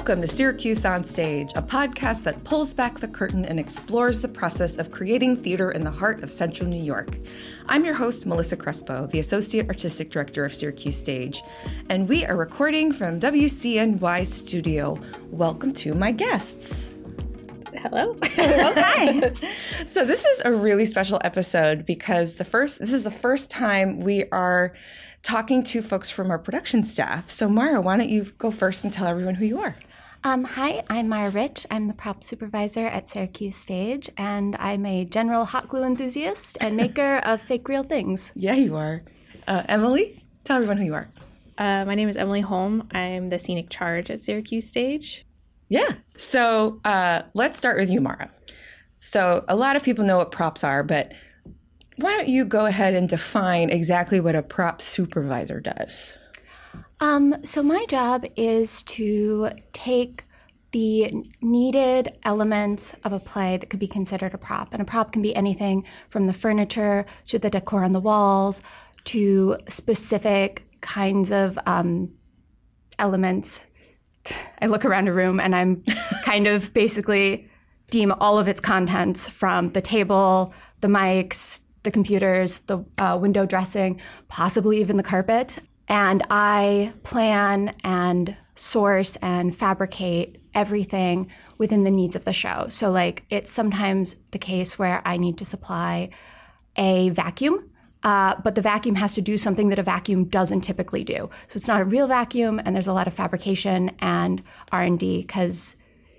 Welcome to Syracuse on Stage, a podcast that pulls back the curtain and explores the process of creating theater in the heart of Central New York. I'm your host, Melissa Crespo, the Associate Artistic Director of Syracuse Stage, and we are recording from WCNY Studio. Welcome to my guests. Hello. Hi. So this is a really special episode because this is the first time we are talking to folks from our production staff. So Mara, why don't you go first and tell everyone who you are? Hi, I'm Mara Rich. I'm the prop supervisor at Syracuse Stage, and I'm a general hot glue enthusiast and maker of fake real things. Yeah, you are. Emily, tell everyone who you are. My name is Emily Holm. I'm the scenic charge at Syracuse Stage. Yeah. So let's start with you, Mara. So a lot of people know what props are, but why don't you go ahead and define exactly what a prop supervisor does? So my job is to take the needed elements of a play that could be considered a prop. And a prop can be anything from the furniture to the decor on the walls to specific kinds of elements. I look around a room and I'm kind of basically deem all of its contents from the table, the mics, the computers, the window dressing, possibly even the carpet. And I plan and source and fabricate everything within the needs of the show. So like it's sometimes the case where I need to supply a vacuum, but the vacuum has to do something that a vacuum doesn't typically do. So it's not a real vacuum, and there's a lot of fabrication and R&D because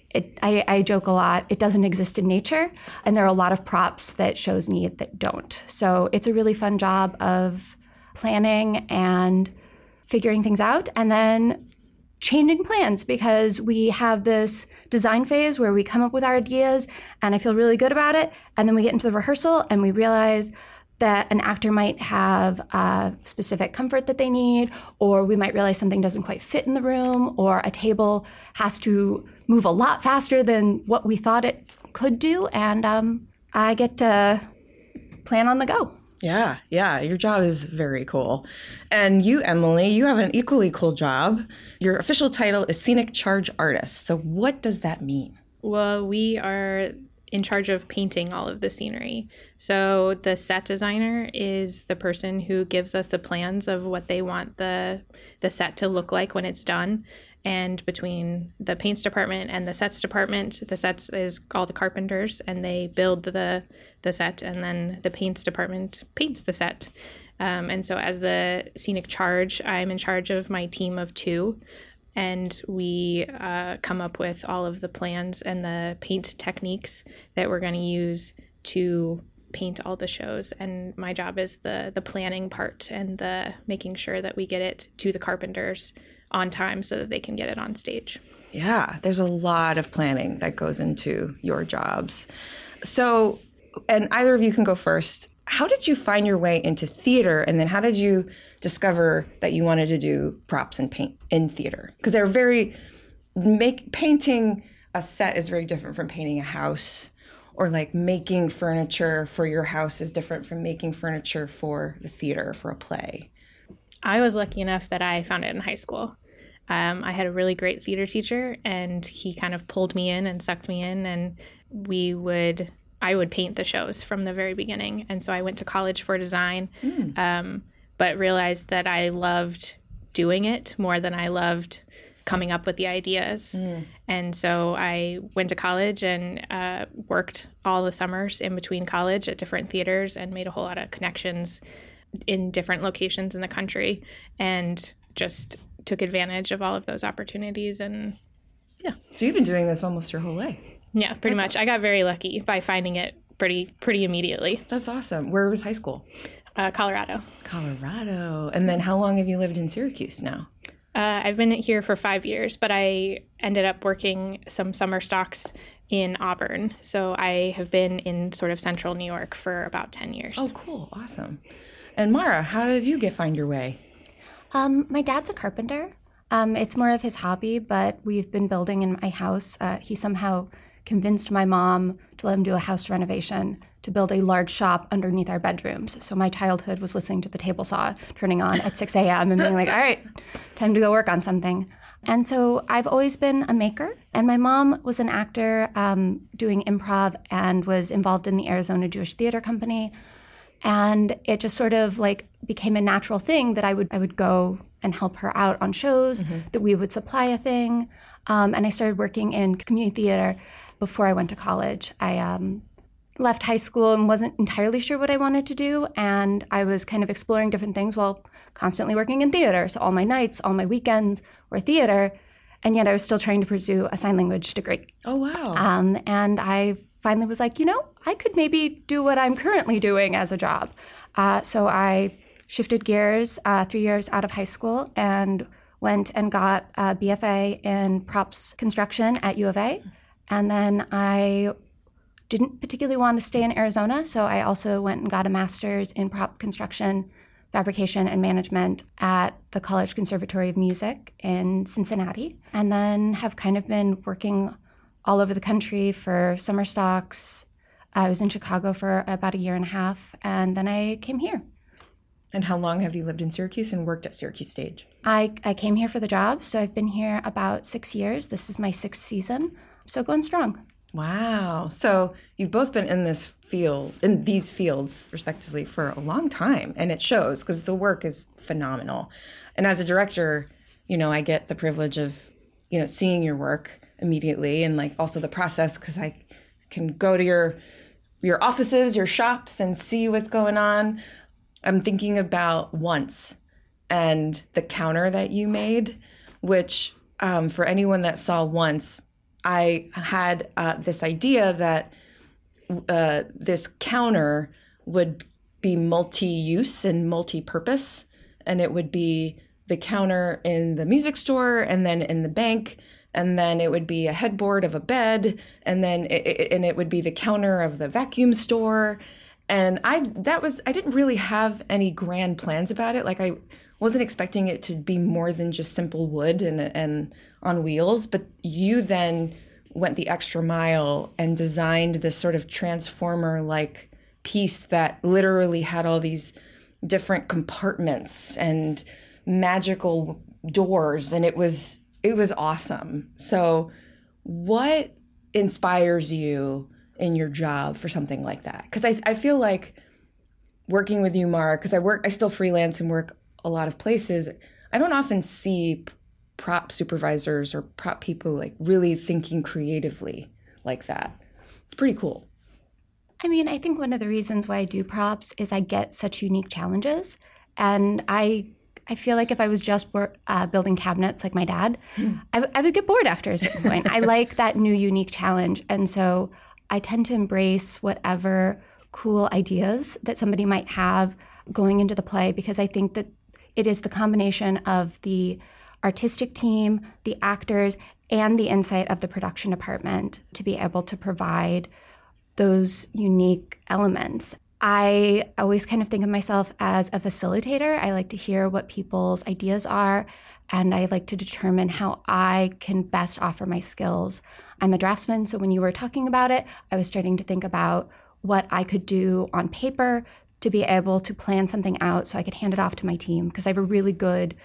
I joke a lot, it doesn't exist in nature, and there are a lot of props that shows need that don't. So it's a really fun job of planning and figuring things out, and then changing plans because we have this design phase where we come up with our ideas, and I feel really good about it, and then we get into the rehearsal, and we realize that an actor might have a specific comfort that they need, or we might realize something doesn't quite fit in the room, or a table has to move a lot faster than what we thought it could do, and I get to plan on the go. Yeah, your job is very cool. And you, Emily, you have an equally cool job. Your official title is Scenic Charge Artist. So what does that mean? Well, we are in charge of painting all of the scenery. So the set designer is the person who gives us the plans of what they want the set to look like when it's done. And between the paints department and the sets department, the sets is all the carpenters, and they build the set, and then the paints department paints the set. And so as the scenic charge, I'm in charge of my team of 2, and we come up with all of the plans and the paint techniques that we're going to use to paint all the shows. And my job is the planning part and the making sure that we get it to the carpenters on time so that they can get it on stage. Yeah, there's a lot of planning that goes into your jobs. So, and either of you can go first. How did you find your way into theater, and then how did you discover that you wanted to do props and paint in theater? Because painting a set is very different from painting a house, or like making furniture for your house is different from making furniture for the theater, for a play. I was lucky enough that I found it in high school. I had a really great theater teacher, and he kind of pulled me in and sucked me in, and I would paint the shows from the very beginning. And so I went to college for design, but realized that I loved doing it more than I loved coming up with the ideas. And so I went to college and worked all the summers in between college at different theaters and made a whole lot of connections in different locations in the country, and just took advantage of all of those opportunities. And yeah. So you've been doing this almost your whole life. Yeah, pretty much. I got very lucky by finding it pretty immediately. That's awesome. Where was high school? Colorado. And then how long have you lived in Syracuse now? I've been here for 5 years, but I ended up working some summer stocks in Auburn. So I have been in sort of central New York for about 10 years. Oh, cool. Awesome. And Mara, how did you find your way? My dad's a carpenter. It's more of his hobby, but we've been building in my house. He somehow convinced my mom to let him do a house renovation to build a large shop underneath our bedrooms. So my childhood was listening to the table saw turning on at 6 a.m. and being like, all right, time to go work on something. And so I've always been a maker. And my mom was an actor doing improv and was involved in the Arizona Jewish Theater Company. And it just sort of like became a natural thing that I would go and help her out on shows, that we would supply a thing. And I started working in community theater before I went to college. I left high school and wasn't entirely sure what I wanted to do. And I was kind of exploring different things while constantly working in theater. So all my nights, all my weekends were theater. And yet I was still trying to pursue a sign language degree. Oh, wow. And I finally was like, I could maybe do what I'm currently doing as a job. So I shifted gears 3 years out of high school and went and got a BFA in props construction at U of A. And then I didn't particularly want to stay in Arizona, so I also went and got a master's in prop construction, fabrication, and management at the College Conservatory of Music in Cincinnati, and then have kind of been working all over the country for summer stocks. I was in Chicago for about a year and a half, and then I came here. And how long have you lived in Syracuse and worked at Syracuse Stage? I came here for the job, so I've been here about 6 years. This is my 6th season, so going strong. Wow. So you've both been in these fields, respectively, for a long time. And it shows because the work is phenomenal. And as a director, I get the privilege of, seeing your work immediately and like also the process because I can go to your offices, your shops and see what's going on. I'm thinking about Once and the counter that you made, which for anyone that saw Once, I had this idea that this counter would be multi-use and multi-purpose, and it would be the counter in the music store and then in the bank, and then it would be a headboard of a bed, and then it would be the counter of the vacuum store. And I didn't really have any grand plans about it. Like I wasn't expecting it to be more than just simple wood and on wheels, but you then went the extra mile and designed this sort of transformer-like piece that literally had all these different compartments and magical doors, and it was awesome. So what inspires you in your job for something like that? Because I feel like working with you, Mara, because I still freelance and work a lot of places, I don't often see prop supervisors or prop people like really thinking creatively like that. It's pretty cool. I mean, I think one of the reasons why I do props is I get such unique challenges. And I feel like if I was just building cabinets like my dad, I would get bored after a certain point. I like that new unique challenge. And so I tend to embrace whatever cool ideas that somebody might have going into the play, because I think that it is the combination of the artistic team, the actors, and the insight of the production department to be able to provide those unique elements. I always kind of think of myself as a facilitator. I like to hear what people's ideas are, and I like to determine how I can best offer my skills. I'm a draftsman, so when you were talking about it, I was starting to think about what I could do on paper to be able to plan something out so I could hand it off to my team, because I have a really good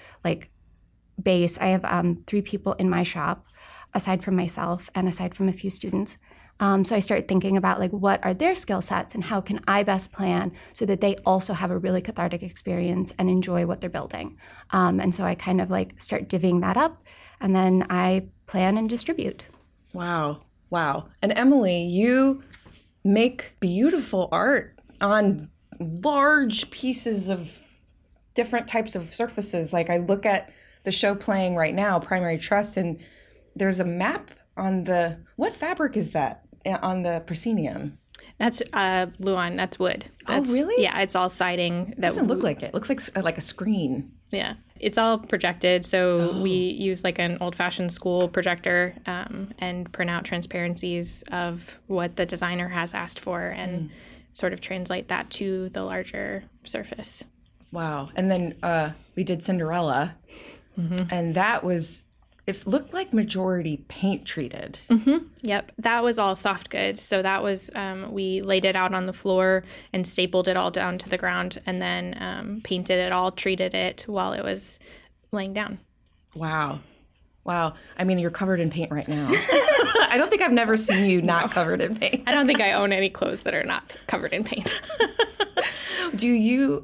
base. I have 3 people in my shop, aside from myself and aside from a few students. So I started thinking about what are their skill sets and how can I best plan so that they also have a really cathartic experience and enjoy what they're building. And so I kind of start divvying that up, and then I plan and distribute. Wow. And Emily, you make beautiful art on large pieces of different types of surfaces. Like I look at the show playing right now, Primary Trust, and there's a map on what fabric is that on the proscenium? That's Luan. That's wood. Oh, really? Yeah, it's all siding. That doesn't look like it. It looks like a screen. Yeah, it's all projected. So we use an old-fashioned school projector and print out transparencies of what the designer has asked for and sort of translate that to the larger surface. Wow. And then we did Cinderella. And that it looked like majority paint treated. Yep. That was all soft good. So that was, we laid it out on the floor and stapled it all down to the ground and then painted it all, treated it while it was laying down. Wow. Wow. I mean, you're covered in paint right now. I don't think I've never seen you not covered in paint. I don't think I own any clothes that are not covered in paint. Do you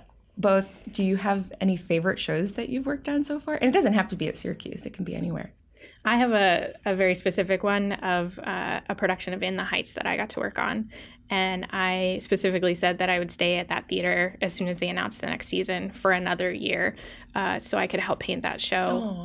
do you have any favorite shows that you've worked on so far? And it doesn't have to be at Syracuse. It can be anywhere. I have a very specific one of a production of In the Heights that I got to work on. And I specifically said that I would stay at that theater as soon as they announced the next season for another year so I could help paint that show.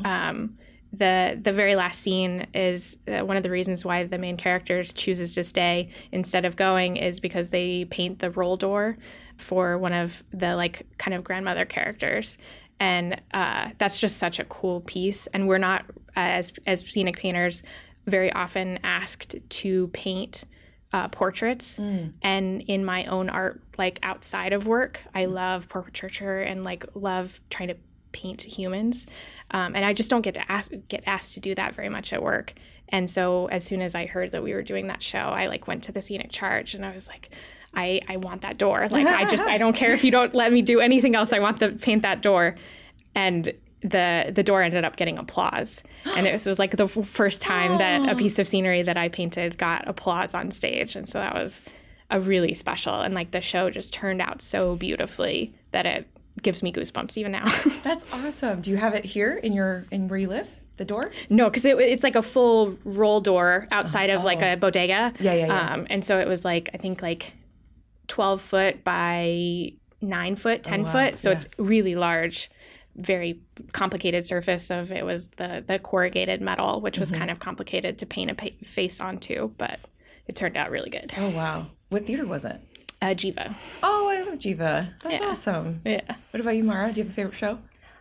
The very last scene is one of the reasons why the main character chooses to stay instead of going is because they paint the roll door for one of the like kind of grandmother characters. And that's just such a cool piece. And we're not, as scenic painters, very often asked to paint portraits. And in my own art, like outside of work, I love portraiture and like love trying to paint humans. And I just don't get asked to do that very much at work. And so as soon as I heard that we were doing that show, I like went to the scenic charge and I was like, I want that door. Like I don't care if you don't let me do anything else. I want to paint that door. And the door ended up getting applause. And it was like the first time that a piece of scenery that I painted got applause on stage. And so that was a really special. And like the show just turned out so beautifully that it gives me goosebumps even now. That's awesome. Do you have it here in where you live? The door? No, because it's like a full roll door outside of like a bodega. Yeah. And so it was like, I think like 12 foot by 9 foot, 10 foot. So it's really large, very complicated surface of it was the corrugated metal, which was kind of complicated to paint a face onto, but it turned out really good. Oh, wow. What theater was it? Jiva. Oh, I love Jiva. That's awesome. Yeah. What about you, Mara? Do you have a favorite show?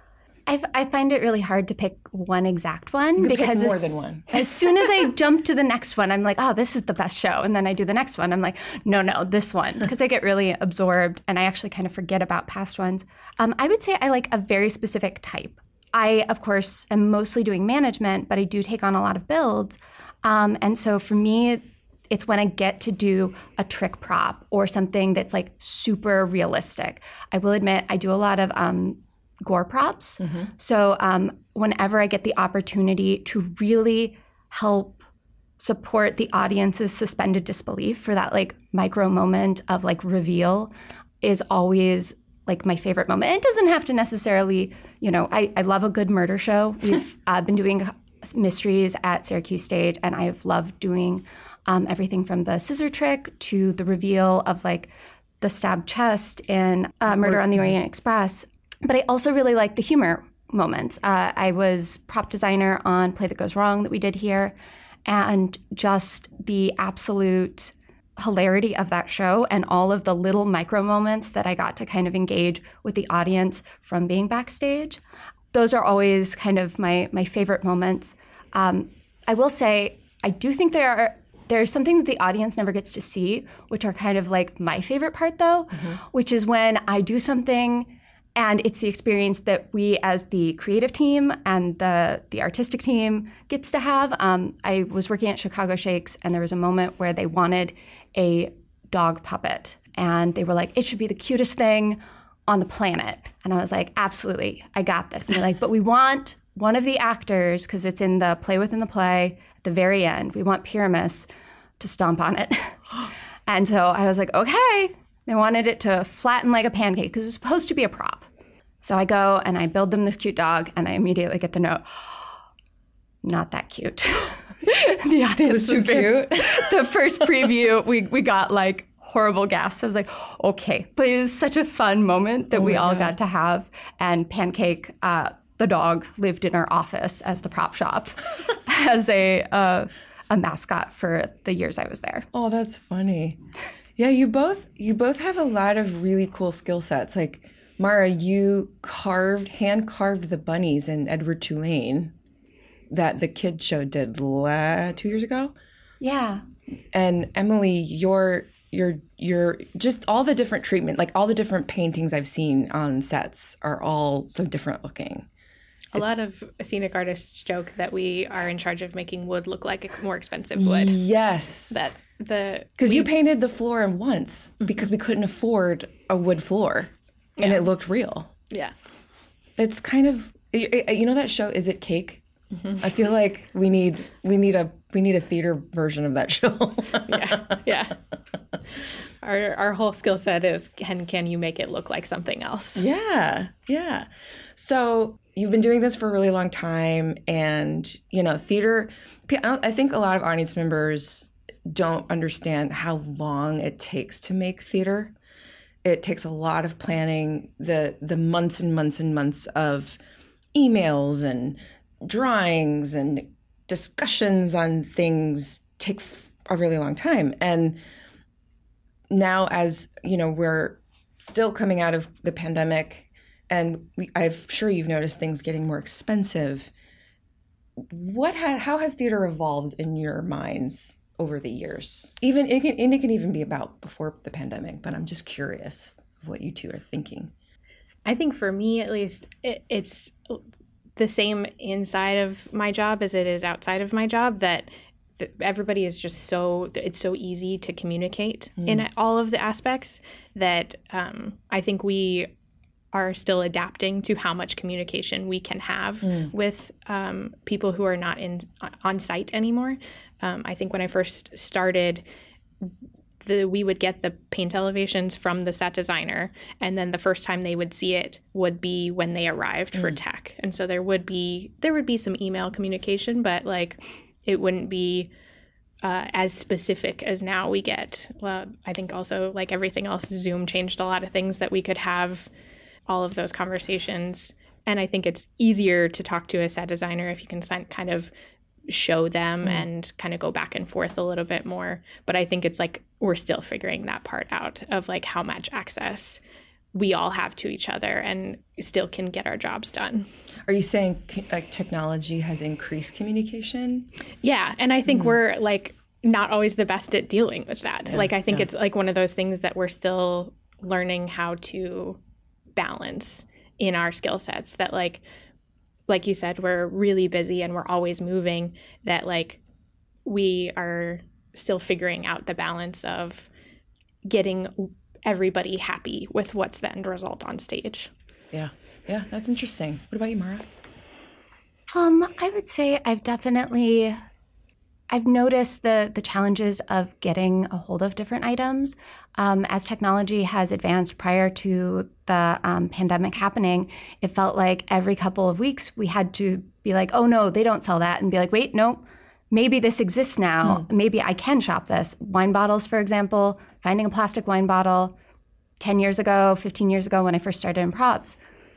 I find it really hard to pick one exact one You because pick more than one. As soon as I jump to the next one, I'm like, oh, this is the best show. And then I do the next one. I'm like, no, this one. Because I get really absorbed and I actually kind of forget about past ones. I would say I like a very specific type. I, of course, am mostly doing management, but I do take on a lot of builds. And so for me, it's when I get to do a trick prop or something that's like super realistic. I will admit I do a lot of gore props. So whenever I get the opportunity to really help support the audience's suspended disbelief for that like micro moment of like reveal is always like my favorite moment. It doesn't have to necessarily, I love a good murder show. We've been doing mysteries at Syracuse Stage and I've loved doing everything from the scissor trick to the reveal of like the stabbed chest in Murder on the Orient Express. But I also really like the humor moments. I was prop designer on Play That Goes Wrong that we did here, and just the absolute hilarity of that show and all of the little micro moments that I got to kind of engage with the audience from being backstage. Those are always kind of my favorite moments. I will say, I do think there's something that the audience never gets to see, which are kind of like my favorite part though, which is when I do something and it's the experience that we as the creative team and the artistic team gets to have. I was working at Chicago Shakes and there was a moment where they wanted a dog puppet and they were like, it should be the cutest thing on the planet. And I was like, absolutely, I got this. And they're like, but we want one of the actors, because it's in the play within the play at the very end, we want Pyramus to stomp on it. And so I was like, okay. They wanted it to flatten like a pancake because it was supposed to be a prop. So I go and I build them this cute dog and I immediately get the note, not that cute. The audience was too cute. The first preview, we got like horrible gasps. I was like, okay. But it was such a fun moment that we all got to have. And Pancake, the dog, lived in our office as the prop shop as a mascot for the years I was there. Oh, that's funny. Yeah, you both have a lot of really cool skill sets. Like Mara, you hand carved the bunnies in Edward Tulane that the kids show did 2 years ago. Yeah. And Emily, you're just all the different treatment, like all the different paintings I've seen on sets are all so different looking. A lot of scenic artists joke that we are in charge of making wood look like a more expensive wood. Yes. Because you painted the floor once because we couldn't afford a wood floor and it looked real. Yeah. It's kind of, that show, Is It Cake? I feel like we need a theater version of that show. Yeah. Our whole skill set is can you make it look like something else? Yeah. So you've been doing this for a really long time, and theater. I think a lot of audience members don't understand how long it takes to make theater. It takes a lot of planning, the months and months and months of emails and drawings and discussions on things take a really long time. And now, as we're still coming out of the pandemic, and I'm sure you've noticed things getting more expensive. How has theater evolved in your minds over the years? It can even be about before the pandemic, but I'm just curious of what you two are thinking. I think for me, at least, it's the same inside of my job as it is outside of my job, that everybody is just it's so easy to communicate in all of the aspects that I think we are still adapting to how much communication we can have with people who are not on site anymore. I think when I first started, we would get the paint elevations from the set designer, and then the first time they would see it would be when they arrived for tech. And so there would be some email communication, but it wouldn't be as specific as now we get. I think also, like everything else, Zoom changed a lot of things that we could have all of those conversations. And I think it's easier to talk to a set designer if you can kind of show them and kind of go back and forth a little bit more. But I think it's we're still figuring that part out of how much access we all have to each other and still can get our jobs done. Are you saying technology has increased communication? Yeah. And I think we're not always the best at dealing with that. Yeah, I think it's one of those things that we're still learning how to balance in our skill sets, that like you said, we're really busy and we're always moving, that we are still figuring out the balance of getting everybody happy with what's the end result on stage. Yeah, that's interesting. What about you, Mara? I would say I've noticed the challenges of getting a hold of different items. As technology has advanced prior to the pandemic happening, it felt like every couple of weeks we had to be like, oh no, they don't sell that, and be like, wait, no, maybe this exists now. Maybe I can shop this. Wine bottles, for example, finding a plastic wine bottle 10 years ago, 15 years ago when I first started in props,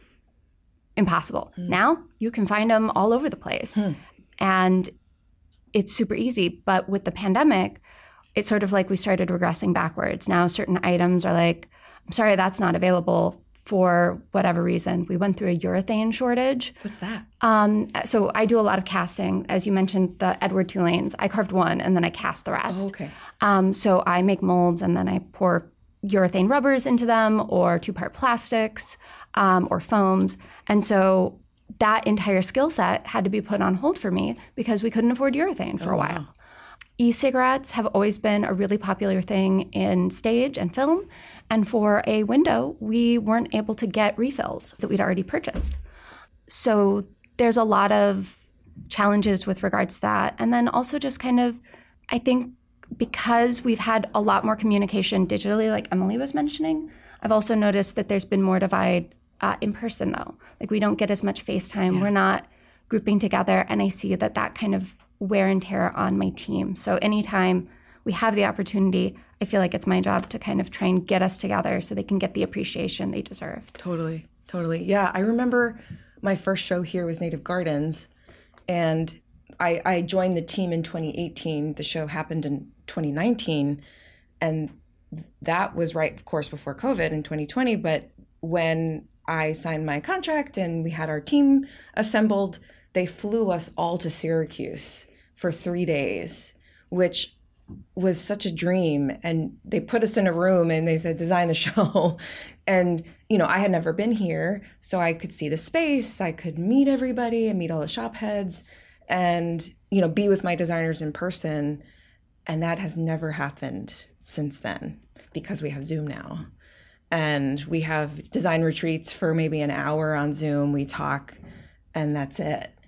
impossible. Now you can find them all over the place. And it's super easy. But with the pandemic, it's sort of we started regressing backwards. Now certain items are I'm sorry, that's not available for whatever reason. We went through a urethane shortage. What's that? So I do a lot of casting. As you mentioned, the Edward Tulanes, I carved one and then I cast the rest. Oh, okay. So I make molds and then I pour urethane rubbers into them, or 2-part plastics, or foams. And so that entire skill set had to be put on hold for me because we couldn't afford urethane for a while. Wow. E-cigarettes have always been a really popular thing in stage and film. And for a window, we weren't able to get refills that we'd already purchased. So there's a lot of challenges with regards to that. And then also just kind of, I think because we've had a lot more communication digitally, like Emily was mentioning, I've also noticed that there's been more divide in person though. We don't get as much FaceTime. Yeah. We're not grouping together. And I see that kind of wear and tear on my team. So anytime we have the opportunity, I feel like it's my job to kind of try and get us together so they can get the appreciation they deserve. Totally. Yeah, I remember my first show here was Native Gardens, and I joined the team in 2018. The show happened in 2019, and that was right, of course, before COVID in 2020. But when I signed my contract and we had our team assembled, they flew us all to Syracuse for 3 days, which was such a dream. And they put us in a room and they said, design the show. And, I had never been here, so I could see the space. I could meet everybody and meet all the shop heads and, be with my designers in person. And that has never happened since then because we have Zoom now. And we have design retreats for maybe an hour on Zoom. We talk and that's it.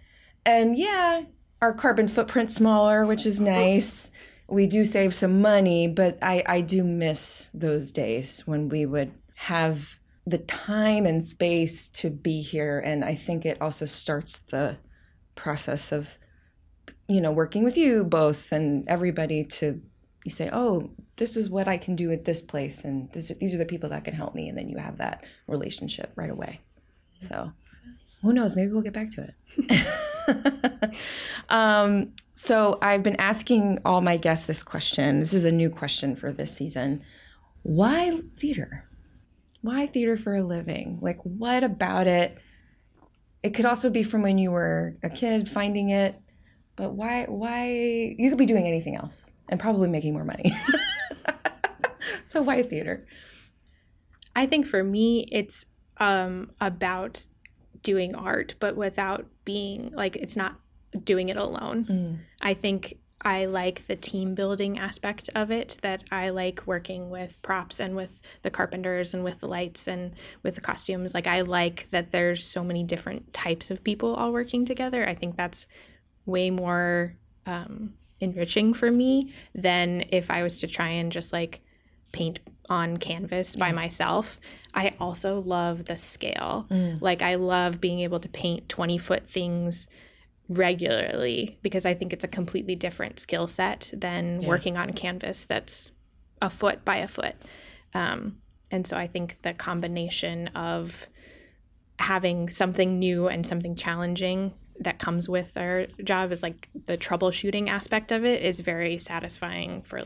And yeah, our carbon footprint's smaller, which is nice. We do save some money, but I do miss those days when we would have the time and space to be here. And I think it also starts the process of, working with you both and everybody to you say, oh, this is what I can do at this place. And these are the people that can help me. And then you have that relationship right away. So who knows? Maybe we'll get back to it. So I've been asking all my guests this question. This is a new question for this season. Why theater? Why theater for a living? Like, what about it? It could also be from when you were a kid finding it, but why you could be doing anything else and probably making more money. So why theater? I think for me, it's about doing art, but without being like, it's not doing it alone. I think I like the team building aspect of it, that I like working with props and with the carpenters and with the lights and with the costumes. Like, I like that there's so many different types of people all working together. I think that's way more enriching for me than if I was to try and just like paint on canvas by myself. I also love the scale. Like, I love being able to paint 20-foot things regularly, because I think it's a completely different skill set than working on canvas that's a foot by a foot. And so I think the combination of having something new and something challenging that comes with our job is like the troubleshooting aspect of it is very satisfying for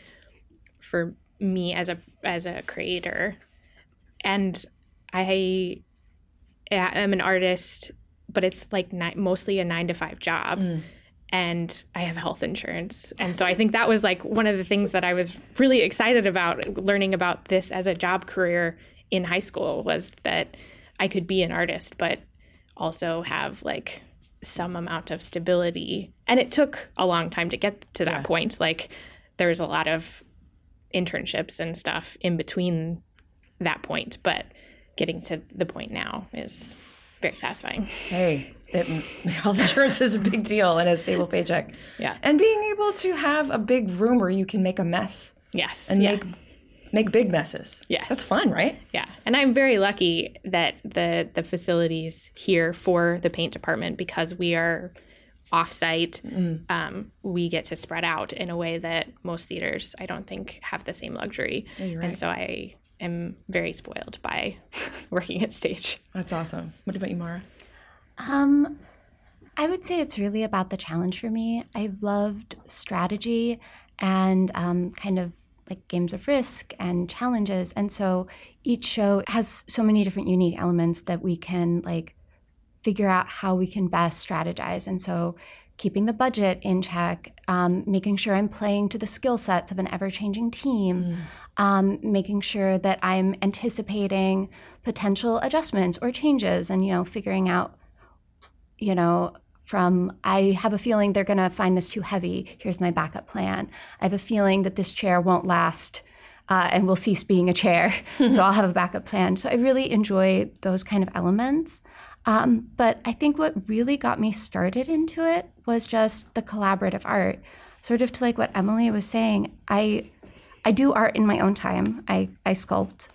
me as a creator. And I am an artist, but it's like mostly a 9-to-5 job. And I have health insurance. And so I think that was like one of the things that I was really excited about learning about this as a job career in high school, was that I could be an artist, but also have like some amount of stability. And it took a long time to get to that point. Like, there was a lot of internships and stuff in between that point, but getting to the point now is very satisfying. Hey, health insurance is a big deal and a stable paycheck. Yeah. And being able to have a big room where you can make a mess. Yes. And make big messes. Yes. That's fun, right? Yeah. And I'm very lucky that the facilities here for the paint department, because we are off-site, we get to spread out in a way that most theaters, I don't think, have the same luxury. Yeah, you're right. And so I am very spoiled by working at Stage. That's awesome. What about you, Mara? I would say it's really about the challenge for me. I've loved strategy and kind of like games of risk and challenges. And so each show has so many different unique elements that we can like figure out how we can best strategize. And so keeping the budget in check, making sure I'm playing to the skill sets of an ever-changing team, making sure that I'm anticipating potential adjustments or changes and, figuring out, from I have a feeling they're going to find this too heavy. Here's my backup plan. I have a feeling that this chair won't last and will cease being a chair. So I'll have a backup plan. So I really enjoy those kind of elements. But I think what really got me started into it was just the collaborative art. Sort of to like what Emily was saying, I do art in my own time. I sculpt.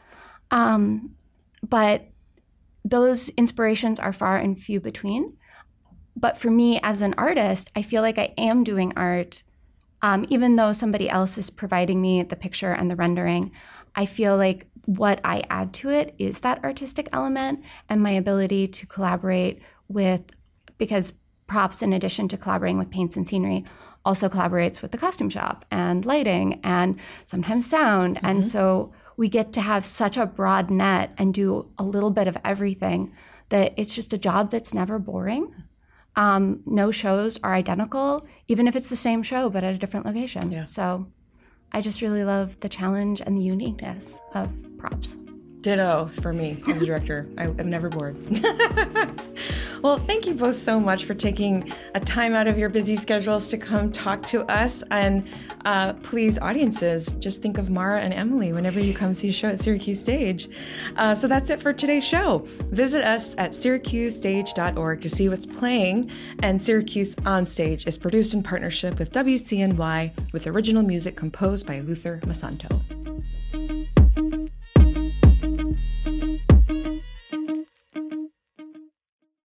But those inspirations are far and few between. But for me as an artist, I feel like I am doing art, even though somebody else is providing me the picture and the rendering. I feel like what I add to it is that artistic element and my ability to collaborate with, because props, in addition to collaborating with paints and scenery, also collaborates with the costume shop and lighting and sometimes sound. And so we get to have such a broad net and do a little bit of everything that it's just a job that's never boring. No shows are identical, even if it's the same show, but at a different location. Yeah. So I just really love the challenge and the uniqueness of props. Ditto for me as a director. I'm never bored. Well, thank you both so much for taking a time out of your busy schedules to come talk to us. And please, audiences, just think of Mara and Emily whenever you come see a show at Syracuse Stage. So that's it for today's show. Visit us at syracusestage.org to see what's playing. And Syracuse On Stage is produced in partnership with WCNY with original music composed by Luther Masanto.